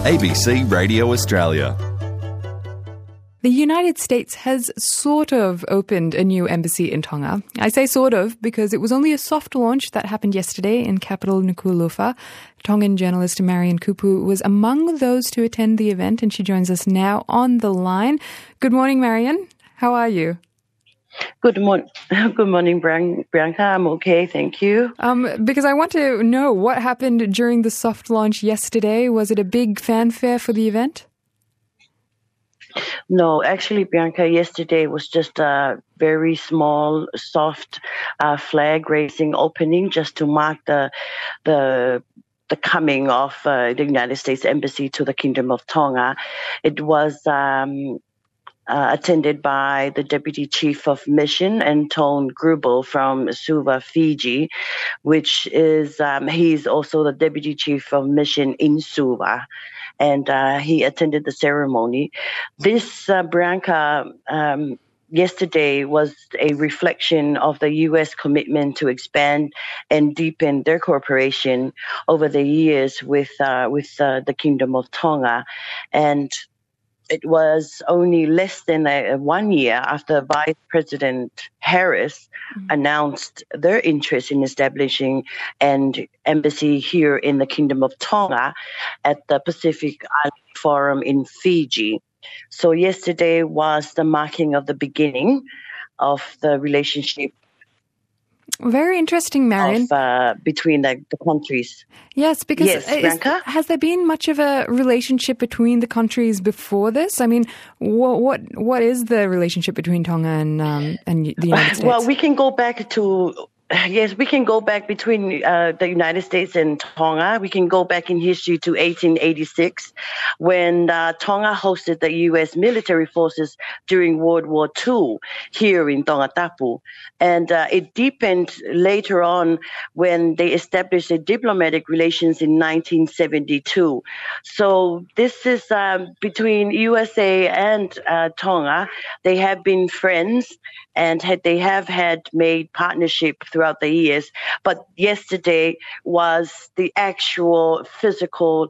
ABC Radio Australia. The United States has sort of opened a new embassy in Tonga. I say sort of because it was only a soft launch that happened yesterday in capital Nuku'alofa. Tongan journalist Marian Kupu was among those to attend the event, and she joins us now on the line. Good morning, Marian. How are you? Good morning, Bianca. I'm okay, thank you. Because I want to know what happened during the soft launch yesterday. Was it a big fanfare for the event? No, actually, Bianca, yesterday was just a very small, soft flag raising opening just to mark the coming of the United States Embassy to the Kingdom of Tonga. It was attended by the Deputy Chief of Mission, Anton Grubel from Suva, Fiji, which is, he's also the Deputy Chief of Mission in Suva. And he attended the ceremony. This, Bianca, yesterday was a reflection of the U.S. commitment to expand and deepen their cooperation over the years with the Kingdom of Tonga. And it was only less than 1 year after Vice President Harris announced their interest in establishing an embassy here in the Kingdom of Tonga at the Pacific Island Forum in Fiji. So yesterday was the marking of the beginning of the relationship. Very interesting, Marian. Between the countries. Yes, because has there been much of a relationship between the countries before this? I mean, what is the relationship between Tonga and the United States? Well, we can go back to... Yes, we can go back between the United States and Tonga. We can go back in history to 1886 when Tonga hosted the U.S. military forces during World War II here in Tongatapu. And it deepened later on when they established a diplomatic relations in 1972. So this is between USA and Tonga. They have been friends and they have had made partnership throughout the years. But yesterday was the actual physical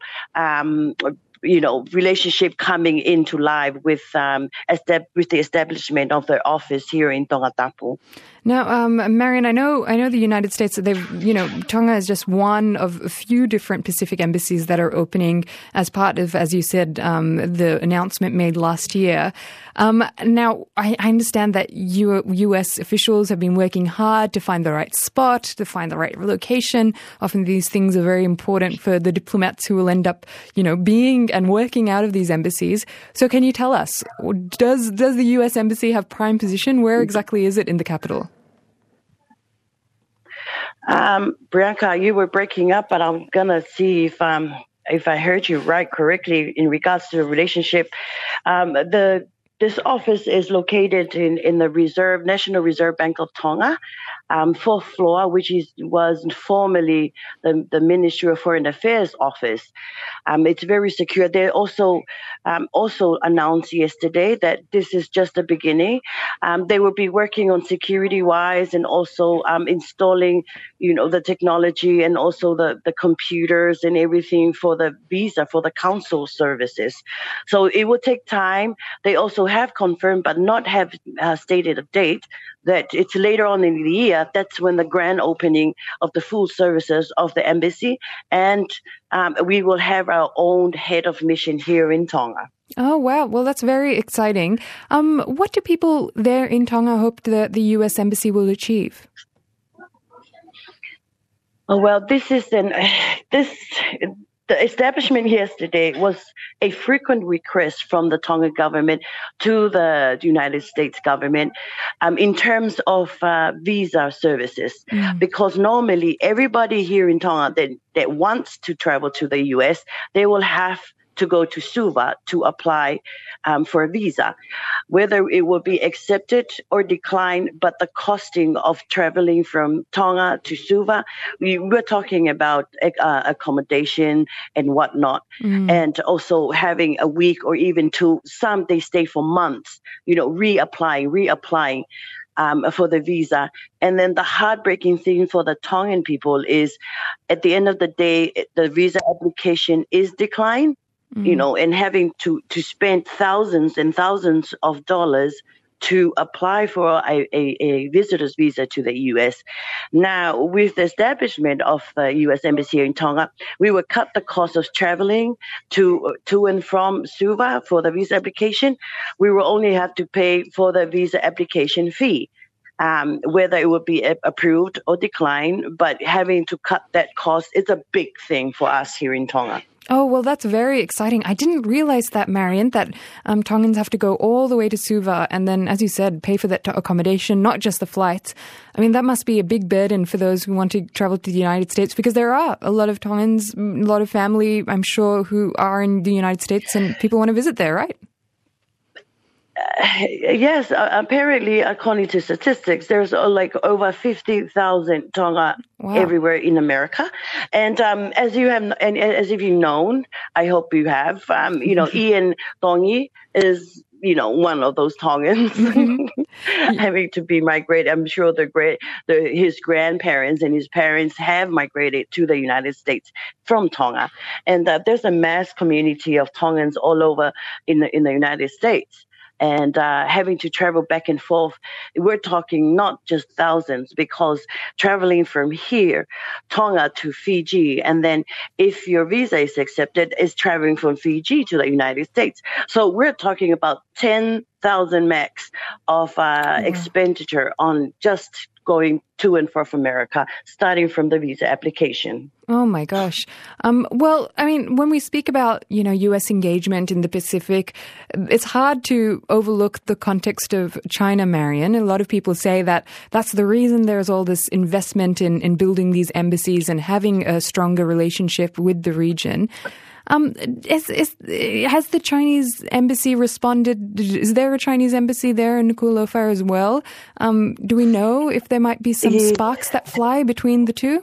relationship coming into life with the establishment of their office here in Tongatapu. Now, Marian, I know the United States, Tonga is just one of a few different Pacific embassies that are opening as part of, as you said, the announcement made last year. Now, I understand that U.S. officials have been working hard to find the right spot, to find the right location. Often these things are very important for the diplomats who will end up, being and working out of these embassies. So can you tell us, does the U.S. Embassy have prime position? Where exactly is it in the capital? Bianca, you were breaking up, but I'm going to see if I heard you correctly in regards to the relationship. This office is located in the National Reserve Bank of Tonga, fourth floor, which was formerly the Ministry of Foreign Affairs office. It's very secure. They also announced yesterday that this is just the beginning. They will be working on security-wise and also installing, the technology and also the computers and everything for the visa, for the consul services. So it will take time. They also have confirmed, but not have stated a date, that it's later on in the year. That's when the grand opening of the full services of the embassy, and we will have our own head of mission here in Tonga. Oh, wow. Well, that's very exciting. What do people there in Tonga hope that the U.S. Embassy will achieve? Oh, well, the establishment yesterday was a frequent request from the Tonga government to the United States government in terms of visa services. Because normally everybody here in Tonga that wants to travel to the U.S., they will have to go to Suva to apply for a visa. Whether it will be accepted or declined, but the costing of traveling from Tonga to Suva, we're talking about accommodation and whatnot, and also having a week or even two. Some they stay for months, reapplying. For the visa. And then the heartbreaking thing for the Tongan people is at the end of the day, the visa application is declined. and having to spend thousands and thousands of dollars to apply for a visitor's visa to the U.S. Now, with the establishment of the U.S. Embassy in Tonga, we will cut the cost of traveling to and from Suva for the visa application. We will only have to pay for the visa application fee. Whether it would be approved or declined, but having to cut that cost is a big thing for us here in Tonga. Oh, well, that's very exciting. I didn't realize that, Marion, that Tongans have to go all the way to Suva and then, as you said, pay for that accommodation, not just the flights. I mean, that must be a big burden for those who want to travel to the United States, because there are a lot of Tongans, a lot of family, I'm sure, who are in the United States and people want to visit there, right? Yes, apparently, according to statistics, there's like over 50,000 Tonga everywhere in America. And as you have, and as if you've known, I hope you have, Ian Tongi is, one of those Tongans having to be migrated. I'm sure his grandparents and his parents have migrated to the United States from Tonga. And there's a mass community of Tongans all over in the United States. And having to travel back and forth, we're talking not just thousands, because traveling from here, Tonga to Fiji, and then if your visa is accepted, is traveling from Fiji to the United States. So we're talking about 10,000 max of expenditure on just going to and from America, starting from the visa application. Oh my gosh. Well, I mean, when we speak about, U.S. engagement in the Pacific, it's hard to overlook the context of China, Marion. A lot of people say that that's the reason there's all this investment in building these embassies and having a stronger relationship with the region. Has the Chinese embassy responded? Is there a Chinese embassy there in Nuku'alofa as well? Do we know if there might be some sparks that fly between the two?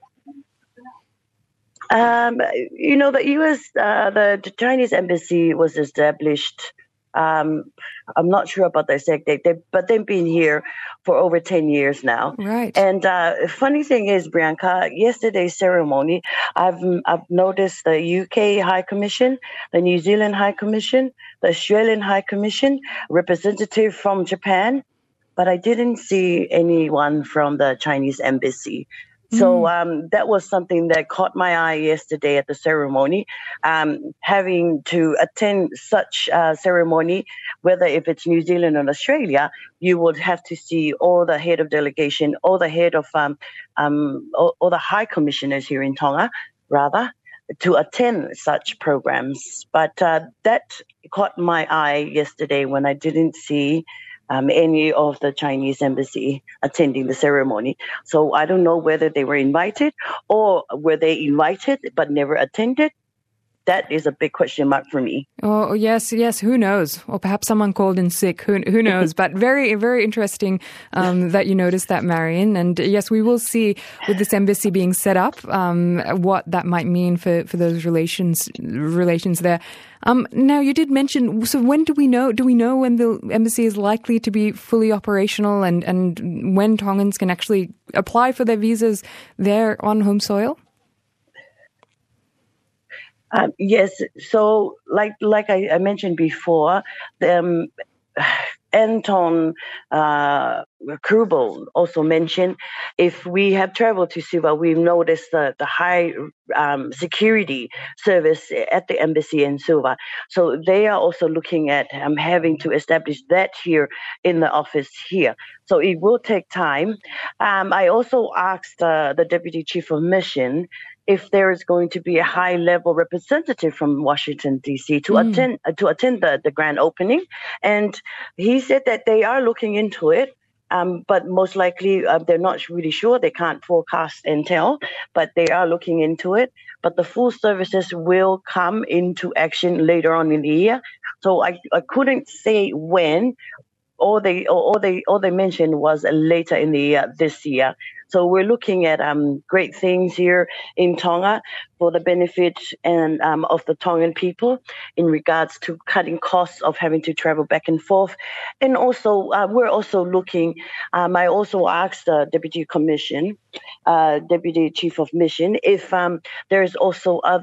The U.S., the Chinese embassy was established. I'm not sure about the exact date, but they've been here for over 10 years now. Right. And funny thing is, Bianca, yesterday's ceremony, I've noticed the UK High Commission, the New Zealand High Commission, the Australian High Commission, representative from Japan, but I didn't see anyone from the Chinese embassy. So that was something that caught my eye yesterday at the ceremony. Having to attend such ceremony, whether if it's New Zealand or Australia, you would have to see all the head of delegation, all the head of all the high commissioners here in Tonga, rather, to attend such programs. But that caught my eye yesterday when I didn't see any of the Chinese embassy attending the ceremony. So I don't know whether they were invited or were they invited but never attended. That is a big question mark for me. Oh, yes. Who knows? Or perhaps someone called in sick. Who knows? But very, very interesting that you noticed that, Marion. And yes, we will see with this embassy being set up what that might mean for those relations there. Now, you did mention, so when do we know when the embassy is likely to be fully operational and when Tongans can actually apply for their visas there on home soil? Yes. So, like I mentioned before, Anton Krubel also mentioned, if we have traveled to Suva, we've noticed the high security service at the embassy in Suva. So they are also looking at having to establish that here in the office here. So it will take time. I also asked the Deputy Chief of Mission if there is going to be a high-level representative from Washington, D.C. to attend the grand opening. And he said that they are looking into it, but most likely they're not really sure. They can't forecast and tell, but they are looking into it. But the full services will come into action later on in the year. So I couldn't say when. All they mentioned was later in the year, this year. So we're looking at great things here in Tonga for the benefit and of the Tongan people in regards to cutting costs of having to travel back and forth. And also, we're also looking, I also asked the Deputy Chief of Mission, if there is also other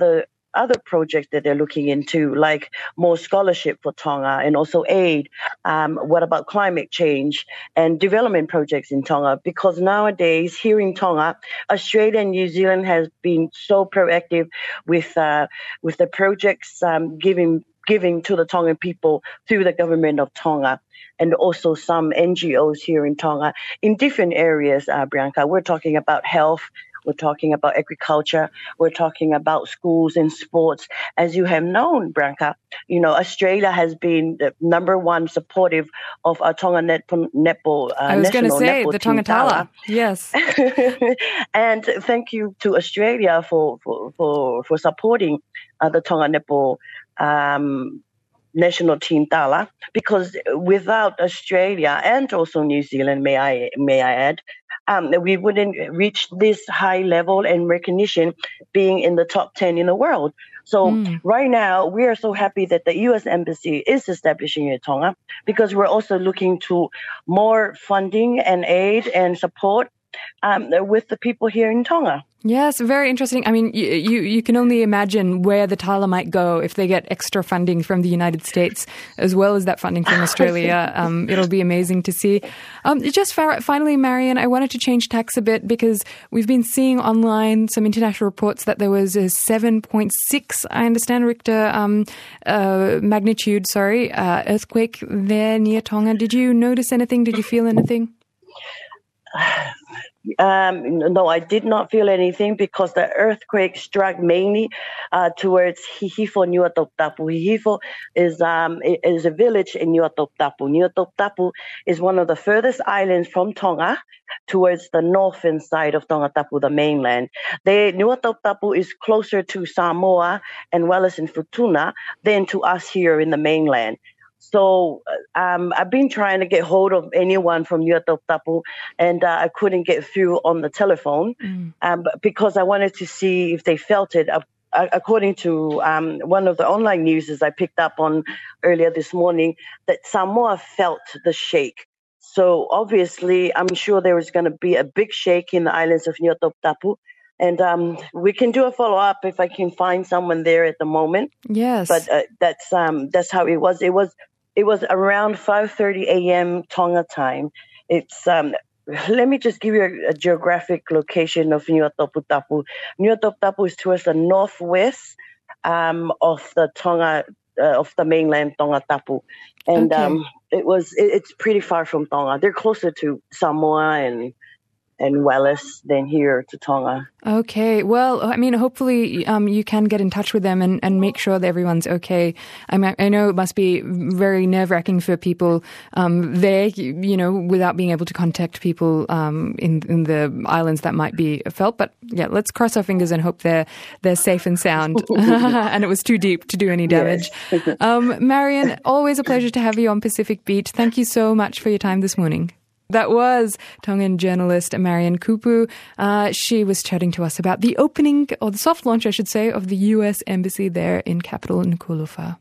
other projects that they're looking into, like more scholarship for Tonga and also aid. What about climate change and development projects in Tonga? Because nowadays here in Tonga, Australia and New Zealand has been so proactive with the projects giving to the Tongan people through the government of Tonga, and also some NGOs here in Tonga in different areas, Bianca. We're talking about health, we're talking about agriculture, we're talking about schools and sports. As you have known, Bianca, Australia has been the number one supportive of our Tonga netball. I was going to say the Tonga Tala. Yes. And thank you to Australia for supporting the Tonga netball national team Tala, because without Australia and also New Zealand, may I add, we wouldn't reach this high level and recognition being in the top 10 in the world. So right now, we are so happy that the U.S. Embassy is establishing in Tonga, because we're also looking to more funding and aid and support with the people here in Tonga. Yes, very interesting. I mean, you can only imagine where the Tala might go if they get extra funding from the United States, as well as that funding from Australia. It'll be amazing to see. Just finally, Marion, I wanted to change tacks a bit, because we've been seeing online some international reports that there was a 7.6, I understand, Richter magnitude, earthquake there near Tonga. Did you notice anything? Did you feel anything? No, I did not feel anything, because the earthquake struck mainly towards Hihifo, Nuatotapu. Hihifo is a village in Nuatotapu. Nuatotapu is one of the furthest islands from Tonga towards the northern side of Tongatapu, the mainland. Nuatotapu is closer to Samoa and Wallis and Futuna than to us here in the mainland. So I've been trying to get hold of anyone from Nuatotapu, and I couldn't get through on the telephone because I wanted to see if they felt it. According to one of the online news I picked up on earlier this morning, that Samoa felt the shake. So obviously, I'm sure there was going to be a big shake in the islands of Nuatotapu. And we can do a follow-up if I can find someone there at the moment. Yes. But that's how it was. It was around 5:30 a.m. Tonga time. It's let me just give you a geographic location of Nuatotapu. Nuatotapu is towards the northwest of the Tonga of the mainland Tongatapu, and it's pretty far from Tonga. They're closer to Samoa and Wallis than here to Tonga. Okay. Well, I mean, hopefully you can get in touch with them and make sure that everyone's okay. I mean, I know it must be very nerve-wracking for people there, without being able to contact people in the islands that might be felt. But yeah, let's cross our fingers and hope they're safe and sound and it was too deep to do any damage. Yes. Marion, always a pleasure to have you on Pacific Beat. Thank you so much for your time this morning. That was Tongan journalist Marion Kupu. She was chatting to us about the opening, or the soft launch, I should say, of the U.S. Embassy there in capital Nuku'alofa.